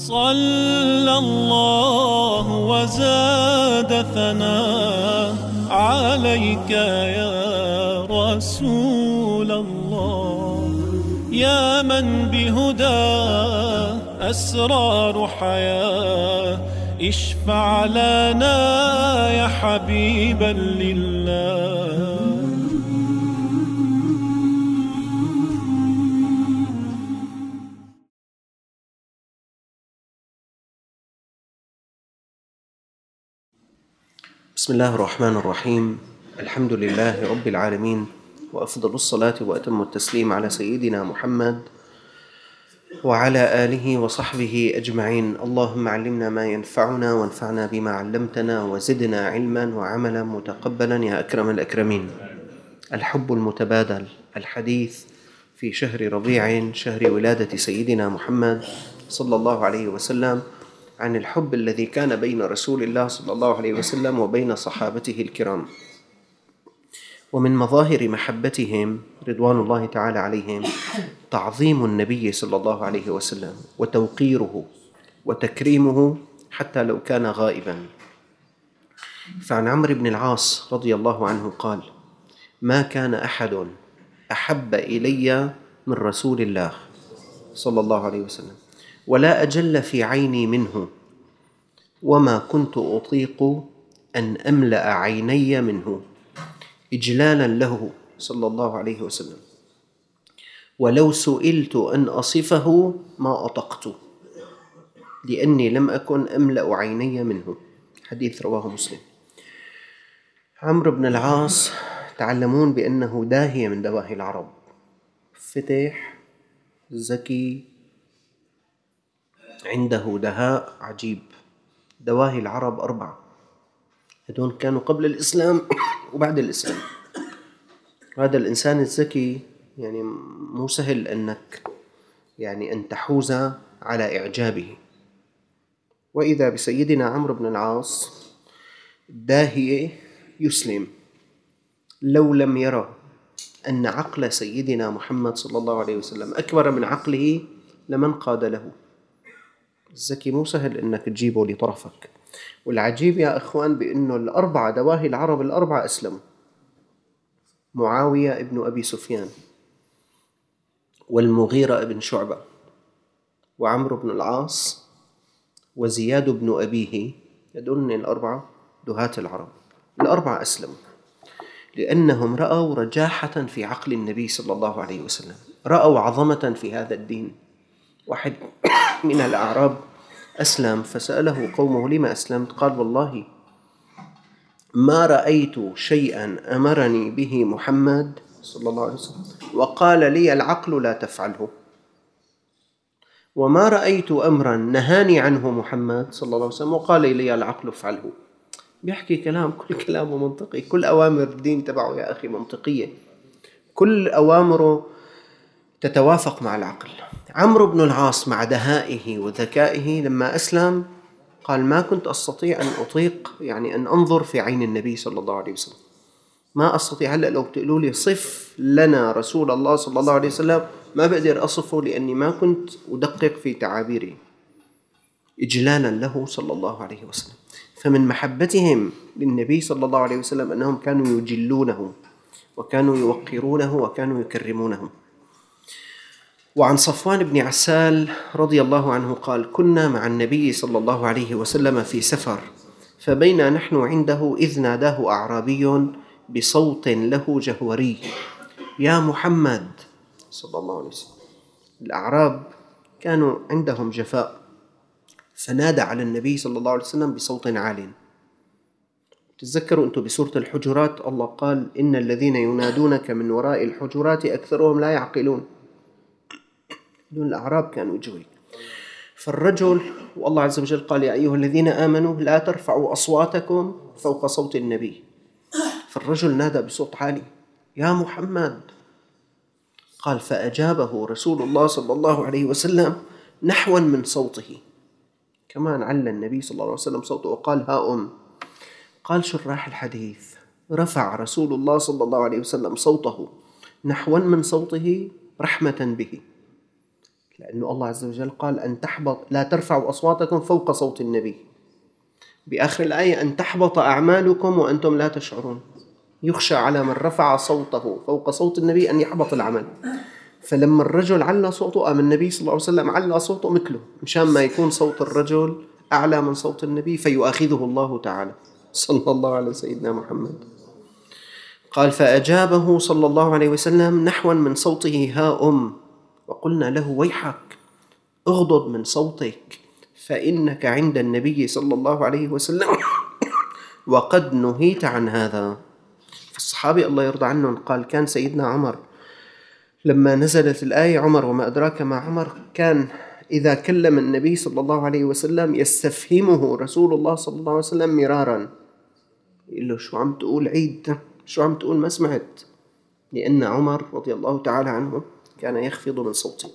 صلى الله وزاد ثناء عليك يا رسول الله، يا من بهداه أسرار حياة، اشفع لنا يا حبيبا لله. بسم الله الرحمن الرحيم. الحمد لله رب العالمين، وأفضل الصلاة وأتم التسليم على سيدنا محمد وعلى آله وصحبه أجمعين. اللهم علمنا ما ينفعنا وانفعنا بما علمتنا وزدنا علما وعملا متقبلا يا أكرم الأكرمين. الحب المتبادل، الحديث في شهر ربيع، شهر ولادة سيدنا محمد صلى الله عليه وسلم، عن الحب الذي كان بين رسول الله صلى الله عليه وسلم وبين صحابته الكرام. ومن مظاهر محبتهم رضوان الله تعالى عليهم تعظيم النبي صلى الله عليه وسلم وتوقيره وتكريمه حتى لو كان غائبا. فعن عمرو بن العاص رضي الله عنه قال: ما كان أحد أحب إلي من رسول الله صلى الله عليه وسلم، ولا أجل في عيني منه، وما كنت أطيق أن أملأ عيني منه إجلالا له صلى الله عليه وسلم، ولو سئلت أن أصفه ما أطقت، لأني لم أكن أملأ عيني منه. حديث رواه مسلم. عمرو بن العاص تعلمون بأنه داهية من دواهي العرب، فتح، ذكي، عنده دهاء عجيب. دواهي العرب 4، هذول كانوا قبل الإسلام وبعد الإسلام. هذا الإنسان الذكي يعني مو سهل أنك أن تحوز على إعجابه. وإذا بسيدنا عمرو بن العاص داهية يسلم لو لم يرى أن عقل سيدنا محمد صلى الله عليه وسلم أكبر من عقله لمن قاد له. الذكي مو سهل أنك تجيبه لطرفك. والعجيب يا أخوان بأنه دواهي العرب 4 أسلموا: معاوية ابن أبي سفيان، والمغيرة ابن شعبة، وعمرو بن العاص، وزياد بن أبيه. هذول 4 دهاة العرب. 4 أسلموا لأنهم رأوا رجاحة في عقل النبي صلى الله عليه وسلم، رأوا عظمة في هذا الدين. واحد من الأعراب أسلم، فسأله قومه: لما أسلمت؟ قال: والله ما رأيت شيئا أمرني به محمد صلى الله عليه وسلم وقال لي العقل لا تفعله، وما رأيت أمرا نهاني عنه محمد صلى الله عليه وسلم وقال لي العقل افعله. بيحكي كلام، كل كلامه منطقي، كل أوامر الدين تبعه يا أخي منطقية، كل أوامره تتوافق مع العقل. عمرو بن العاص مع دهائه وذكائه لما أسلم قال: ما كنت أستطيع أن أطيق أن أنظر في عين النبي صلى الله عليه وسلم، ما أستطيع. هلأ لو بتقولوا لي صف لنا رسول الله صلى الله عليه وسلم ما بقدر أصفه، لأني ما كنت أدقق في تعابيره، إجلالا له صلى الله عليه وسلم. فمن محبتهم للنبي صلى الله عليه وسلم أنهم كانوا يجلونه وكانوا يوقرونه وكانوا يكرمونه. وعن صفوان بن عسال رضي الله عنه قال: كنا مع النبي صلى الله عليه وسلم في سفر، فبينا نحن عنده إذ ناداه أعرابي بصوت له جهوري: يا محمد صلى الله عليه وسلم. الأعراب كانوا عندهم جفاء، فنادى على النبي صلى الله عليه وسلم بصوت عال. تذكروا أنتم بسورة الحجرات الله قال: إن الذين ينادونك من وراء الحجرات أكثرهم لا يعقلون. دون الأعراب كانوا يجوا. فالرجل، والله عز وجل قال: يا أيها الذين آمنوا لا ترفعوا أصواتكم فوق صوت النبي. فالرجل نادى بصوت عالي: يا محمد. قال: فأجابه رسول الله صلى الله عليه وسلم نحوا من صوته. كمان علّى النبي صلى الله عليه وسلم صوته وقال: ها قال شراح الحديث: رفع رسول الله صلى الله عليه وسلم صوته نحوا من صوته رحمة به، لأنه الله عز وجل قال أن تحبط، لا ترفعوا أصواتكم فوق صوت النبي. بآخر الآية أن تحبط أعمالكم وأنتم لا تشعرون. يخشى على من رفع صوته فوق صوت النبي أن يحبط العمل. فلما الرجل على صوته، أم النبي صلى الله عليه وسلم على صوته مثله، مشان ما يكون صوت الرجل أعلى من صوت النبي فيؤاخذه الله تعالى. صلى الله على سيدنا محمد. قال فأجابه صلى الله عليه وسلم نحوا من صوته ها وقلنا له ويحك اغضض من صوتك فإنك عند النبي صلى الله عليه وسلم وقد نهيت عن هذا. فالصحابي الله يرضى عنهم قال كان سيدنا عمر لما نزلت الآية، عمر وما أدراك ما عمر، كان إذا كلم النبي صلى الله عليه وسلم يستفهمه رسول الله صلى الله عليه وسلم مرارا، يقول له شو عم تقول عيد، شو عم تقول ما سمعت، لأن عمر رضي الله تعالى عنه كان يخفض من صوته.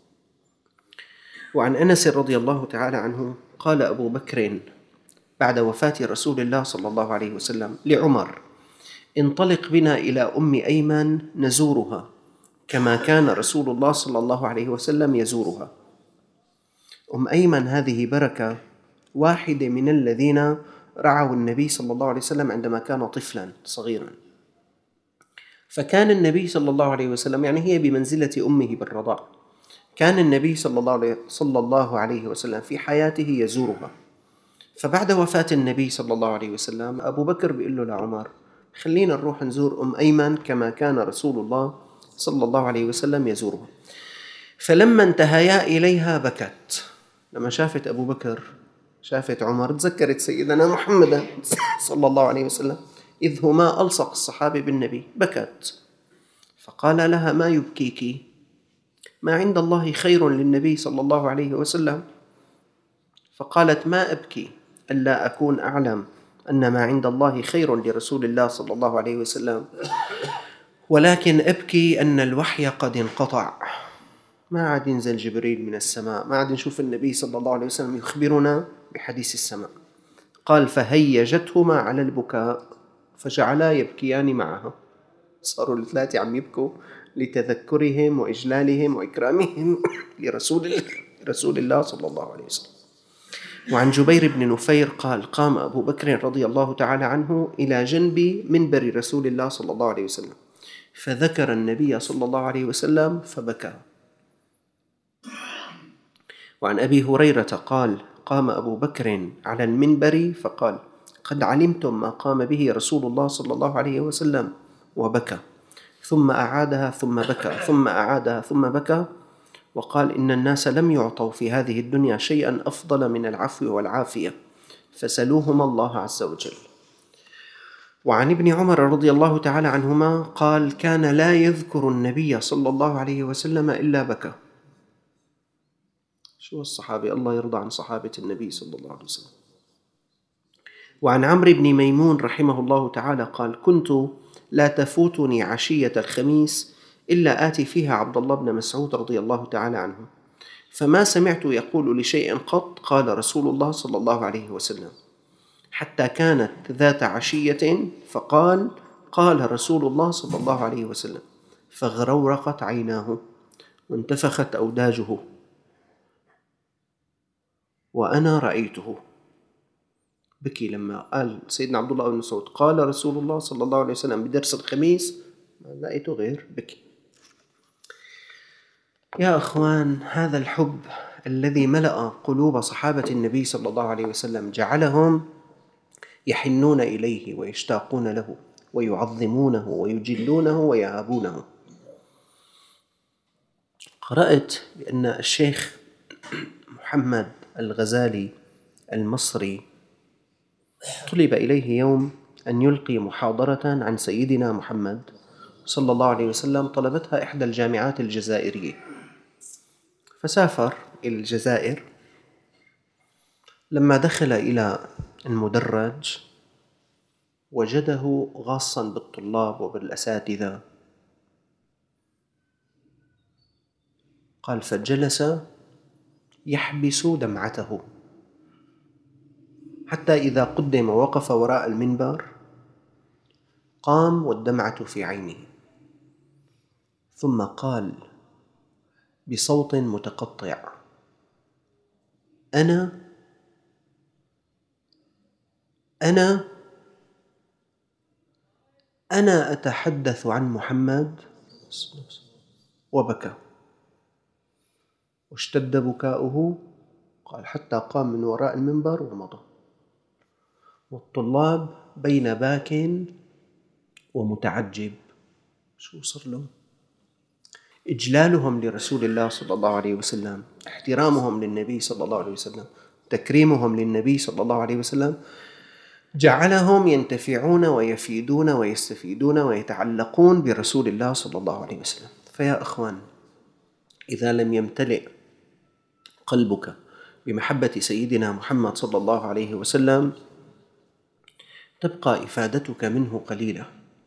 وعن أنس رضي الله تعالى عنه قال أبو بكر بعد وفاة رسول الله صلى الله عليه وسلم لعمر انطلق بنا إلى أم أيمن نزورها كما كان رسول الله صلى الله عليه وسلم يزورها. أم أيمن هذه بركة، واحدة من الذين رعوا النبي صلى الله عليه وسلم عندما كان طفلا صغيرا. فكان النبي صلى الله عليه وسلم، يعني هي بمنزلة أمه بالرضاع، كان النبي صلى الله عليه وسلم في حياته يزورها. فبعد وفاة النبي صلى الله عليه وسلم أبو بكر بيقول له لعمر خلينا نروح نزور أم أيمن كما كان رسول الله صلى الله عليه وسلم يزورها. فلما انتهيا إليها بكت. لما شافت أبو بكر، شافت عمر، تذكرت سيدنا محمد صلى الله عليه وسلم إذ هما ألصق الصحابة بالنبي، بكت. فقال لها ما يبكيك؟ ما عند الله خير للنبي صلى الله عليه وسلم. فقالت ما أبكي ألا أكون أعلم أن ما عند الله خير لرسول الله صلى الله عليه وسلم، ولكن أبكي أن الوحي قد انقطع، ما عاد ينزل جبريل من السماء، ما عاد نشوف النبي صلى الله عليه وسلم يخبرنا بحديث السماء. قال فهيجتهما على البكاء فجعلا يبكيان معها. صاروا الثلاثة عم يبكوا لتذكرهم وإجلالهم وإكرامهم لرسول الله صلى الله عليه وسلم. وعن جبير بن نفير قال قام أبو بكر رضي الله تعالى عنه إلى جنب منبر رسول الله صلى الله عليه وسلم فذكر النبي صلى الله عليه وسلم فبكى. وعن أبي هريرة قال قام أبو بكر على المنبر فقال قد علمتم ما قام به رسول الله صلى الله عليه وسلم، وبكى ثم أعادها ثم بكى ثم أعادها ثم بكى، وقال إن الناس لم يعطوا في هذه الدنيا شيئا أفضل من العفو والعافية فسلوهما الله عز وجل. وعن ابن عمر رضي الله تعالى عنهما قال كان لا يذكر النبي صلى الله عليه وسلم إلا بكى. شو الصحابي، الله يرضى عن صحابة النبي صلى الله عليه وسلم. وعن عمرو بن ميمون رحمه الله تعالى قال كنت لا تفوتني عشية الخميس إلا آتي فيها عبد الله بن مسعود رضي الله تعالى عنه، فما سمعت يقول لشيء قط قال رسول الله صلى الله عليه وسلم، حتى كانت ذات عشية فقال قال رسول الله صلى الله عليه وسلم فغرورقت عيناه وانتفخت أوداجه وأنا رأيته. بكي لما قال سيدنا عبد الله بن مسعود قال رسول الله صلى الله عليه وسلم بدرس الخميس، ما لقيته غير بكي. يا أخوان، هذا الحب الذي ملأ قلوب صحابة النبي صلى الله عليه وسلم جعلهم يحنون إليه ويشتاقون له ويعظمونه ويجلونه ويهابونه. قرأت بأن الشيخ محمد الغزالي المصري طلب إليه يوم أن يلقي محاضرة عن سيدنا محمد صلى الله عليه وسلم، طلبتها إحدى الجامعات الجزائرية، فسافر إلى الجزائر. لما دخل إلى المدرج وجده غاصا بالطلاب وبالأساتذة، قال فجلس يحبس دمعته حتى إذا قدم ووقف وراء المنبر قام والدمعة في عينه، ثم قال بصوت متقطع: أنا أتحدث عن محمد. وبكى واشتد بكاؤه، قال حتى قام من وراء المنبر ومضى، والطلاب بين باك ومتعجب. شو صار لهم؟ إجلالهم لرسول الله صلى الله عليه وسلم، احترامهم للنبي صلى الله عليه وسلم، تكريمهم للنبي صلى الله عليه وسلم جعلهم ينتفعون ويفيدون ويستفيدون ويتعلقون برسول الله صلى الله عليه وسلم. فيا أخوان، إذا لم يمتلئ قلبك بمحبة سيدنا محمد صلى الله عليه وسلم تبقى إفادتك منه قليلة.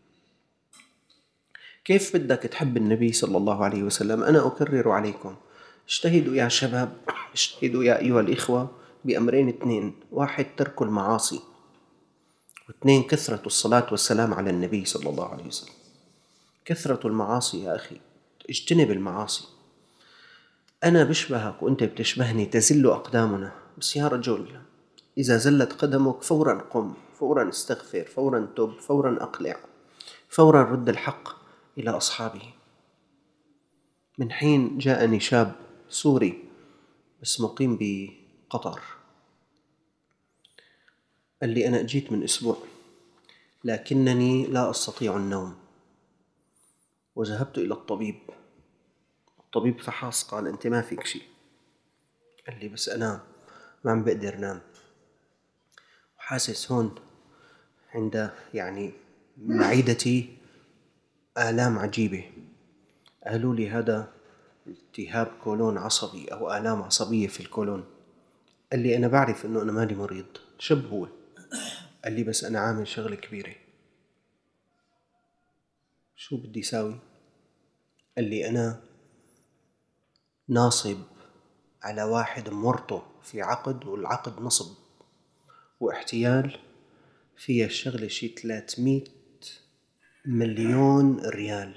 كيف بدك تحب النبي صلى الله عليه وسلم؟ أنا أكرر عليكم: اجتهدوا يا شباب، اجتهدوا يا أيها الإخوة بأمرين اثنين: واحد، ترك المعاصي، واثنين، كثرة الصلاة والسلام على النبي صلى الله عليه وسلم. كثرة المعاصي يا أخي، اجتنب المعاصي. أنا بشبهك وأنت بتشبهني، تزل أقدامنا، بس يا رجل إذا زلت قدمك فورا قم، فورا استغفر، فورا تب، فورا أقلع، فورا رد الحق إلى أصحابه. من حين جاءني شاب سوري بس مقيم بقطر، قال لي: أنا أجيت من أسبوع لكنني لا أستطيع النوم، وذهبت إلى الطبيب. الطبيب فحص، قال: أنت ما فيك شيء. قال لي: بس أنا ما عم بقدر نام، وحاسس هون عند معدتي آلام عجيبة. قالوا لي هذا التهاب كولون عصبي أو آلام عصبية في الكولون. قال لي: أنا بعرف أنه أنا مالي مريض. شب هو. قال لي: بس أنا عامل شغلة كبيرة. شو بدي ساوي؟ قال لي: أنا ناصب على واحد مرته في عقد، والعقد نصب واحتيال، فيها الشغلة شي 300 مليون ريال.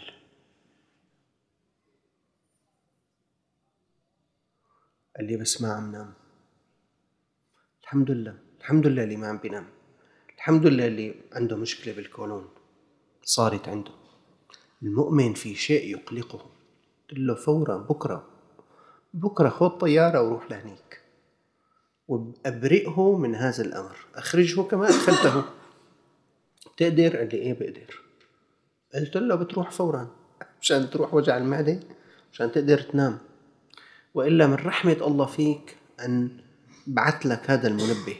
قال لي: بس ما عم نام. الحمد لله، الحمد لله اللي ما عم بينام، الحمد لله اللي عنده مشكلة بالكولون صارت عنده. المؤمن في شيء يقلقه، قلت له: فورا بكرة خذ طيارة وروح لهنيك وأبرئه من هذا الأمر، أخرجه كما أدخلته. تقدر؟ قال لي: إيه بقدر. قلت له: بتروح فورا مشان تروح وجع المعدة، مشان تقدر تنام، وإلا من رحمة الله فيك أن بعث لك هذا المنبه.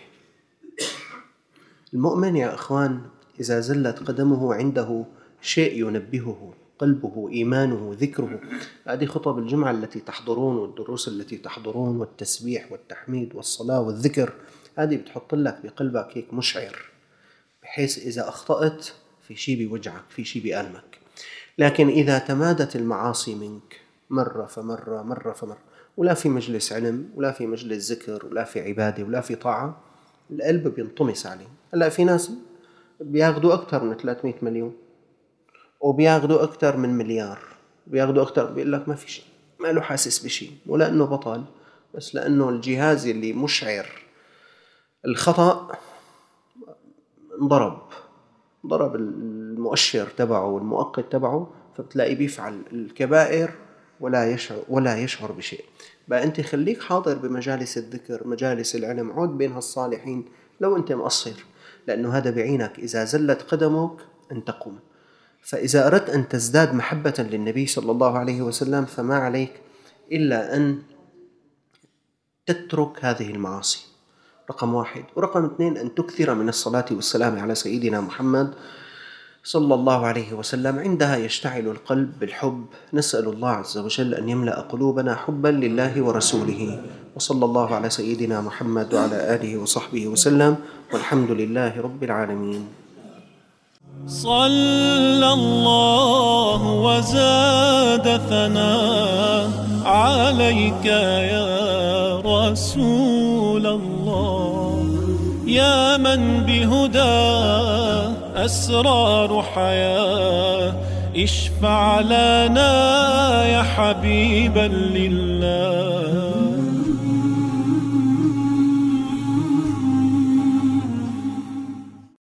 المؤمن يا أخوان إذا زلت قدمه عنده شيء ينبهه، قلبه، إيمانه، ذكره. هذه خطب الجمعة التي تحضرون والدروس التي تحضرون والتسبيح والتحميد والصلاة والذكر، هذه بتحط لك بقلبك هيك مشعر، بحيث إذا أخطأت في شيء بيوجعك، في شيء بيألمك. لكن إذا تمادت المعاصي منك مرة فمرة، ولا في مجلس علم، ولا في مجلس ذكر، ولا في عبادة، ولا في طاعة، القلب بينطمس عليه. هلأ في ناس بياخدوا أكثر من 300 مليون، وبياخدوا أكثر من مليار، بياخدوا أكثر، بيقول لك ما في شيء، ما له حاسس بشيء، ولا أنه بطل، بس لأنه الجهاز اللي مشعر الخطأ ضرب المؤشر تبعه والمؤقت تبعه، فبتلاقي بيفعل الكبائر ولا يشعر بشيء. بقى أنت خليك حاضر بمجالس الذكر، مجالس العلم، عود بين هالصالحين لو أنت مقصر، لأنه هذا بعينك. إذا زلت قدمك أن تقوم. فإذا أردت أن تزداد محبة للنبي صلى الله عليه وسلم فما عليك إلا أن تترك هذه المعاصي، رقم 1. ورقم 2، أن تكثر من الصلاة والسلام على سيدنا محمد صلى الله عليه وسلم. عندها يشتعل القلب بالحب. نسأل الله عز وجل أن يملأ قلوبنا حبا لله ورسوله. وصلى الله على سيدنا محمد وعلى آله وصحبه وسلم، والحمد لله رب العالمين. صلى الله وزاد ثناء عليك يا رسول الله، يا من بهدى أسرار حياة اشفع لنا يا حبيبا لله.